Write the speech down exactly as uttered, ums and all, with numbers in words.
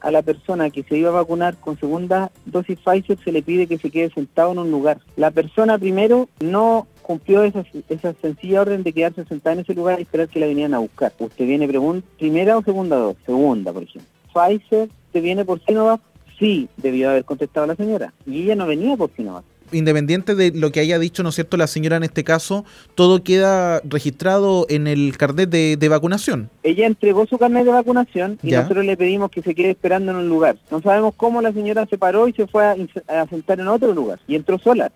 a la persona que se iba a vacunar con segunda dosis Pfizer se le pide que se quede sentado en un lugar. La persona primero no cumplió esa, esa sencilla orden de quedarse sentada en ese lugar y esperar que la vinieran a buscar. Usted viene, pregunta, ¿primera o segunda dosis? Segunda, por ejemplo. ¿Pfizer te viene por Sinovac? Sí, debió haber contestado la señora. Y ella no venía por Sinovac. Independiente de lo que haya dicho, ¿no es cierto?, la señora en este caso, todo queda registrado en el carnet de, de vacunación. Ella entregó su carnet de vacunación y ¿Ya? nosotros le pedimos que se quede esperando en un lugar. No sabemos cómo la señora se paró y se fue a, a sentar en otro lugar y entró sola.